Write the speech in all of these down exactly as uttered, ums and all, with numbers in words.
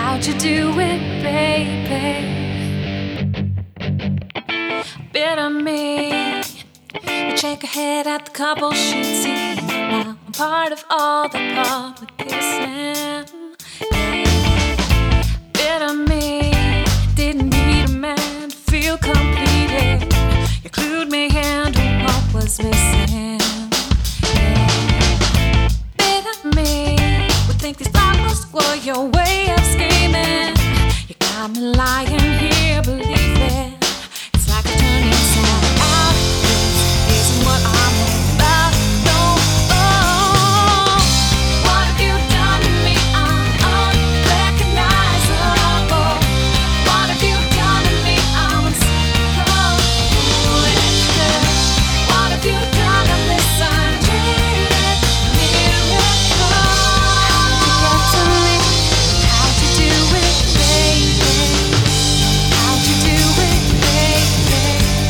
How'd you do it, baby? Bitter me. You shake your head at the couple she'd see. Now I'm part of all the public kissing. Yeah. Bitter me. Didn't need a man to feel completed. You clued me into what was missing. Yeah. Bitter me. Would think these problems were your way of scheming. You got me lying here believing it's like a turn inside out. This isn't what I'm all about. No, oh. What have you done to me? I'm unrecognizable. What have you done to me? I'm so foolish. What have you done to this undreamed miracle? How'd you get to me? How'd you do it, baby? How'd you do it, baby?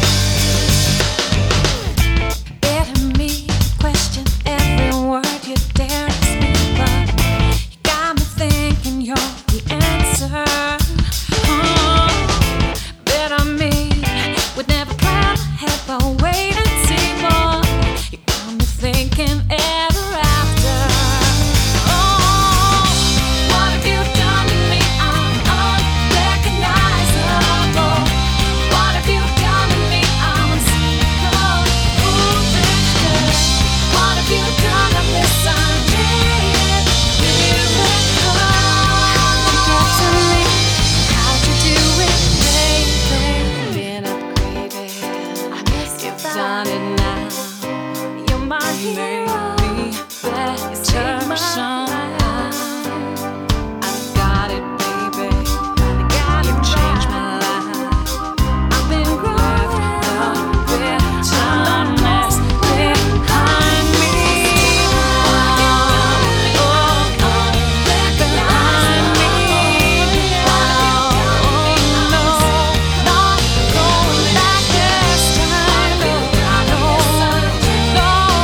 Bitter me, question every word you dare to speak, but you got me thinking you're the answer. Oh, bitter me, would never plan ahead, but wait and see more. You got me thinking ever after. Oh, what have you done to me? I'm unrecognizable. What have you done to me? I'm so foolish. What have you done to this undreamed miracle? How'd you get to me? How'd you do it, baby? Been upgraded. I miss you. You've done it now. You're my hero. Better somehow. I got it, baby. You've changed my life. I've been growing up with timeless behind me. Oh, oh, behind me. Oh, no, not going back this time. No, no, no.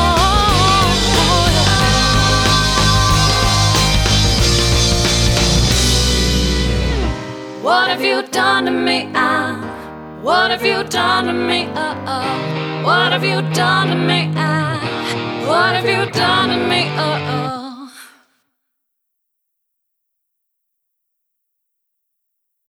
What have you done to me? Ah, what have you done to me? Uh oh. What have you done to me? Ah, what have you done to me? Uh oh.